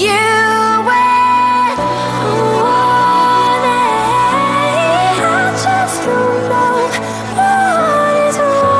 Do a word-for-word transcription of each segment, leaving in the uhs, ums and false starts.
you went on it. I just don't know what is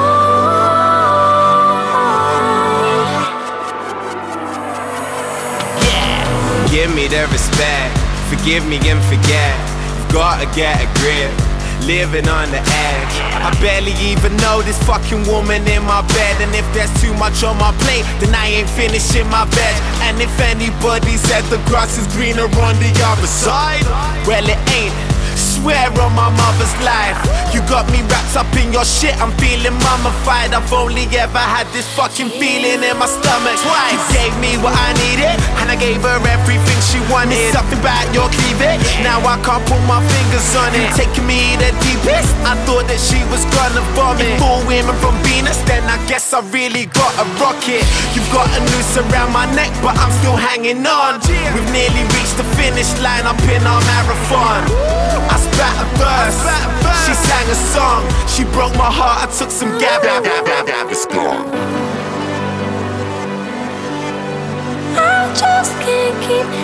wrong. Yeah, give me the respect, forgive me and forget. You've gotta get a grip, living on the edge. I barely even know this fucking woman in my bed. And if there's too much on my plate, then I ain't finishing my veg. And if anybody said the grass is greener on the other side, well it ain't, swear on my mother's life. You got me wrapped up in your shit, I'm feeling mummified. I've only ever had this fucking feeling in my stomach twice. You gave me what I needed, and I gave her everything she wanted. Something about your cleavage, now I can't put my fingers on it. Taking me the deepest, I thought that she was gonna vomit. If all women from Venus, then I guess I really got a rocket. You've got a noose around my neck, but I'm still hanging on. We've nearly reached the finish line up in our marathon. I spat a verse, she sang a song. She broke my heart, I took some gab, gab, gab, gab, gab, it's gone. I just can't keep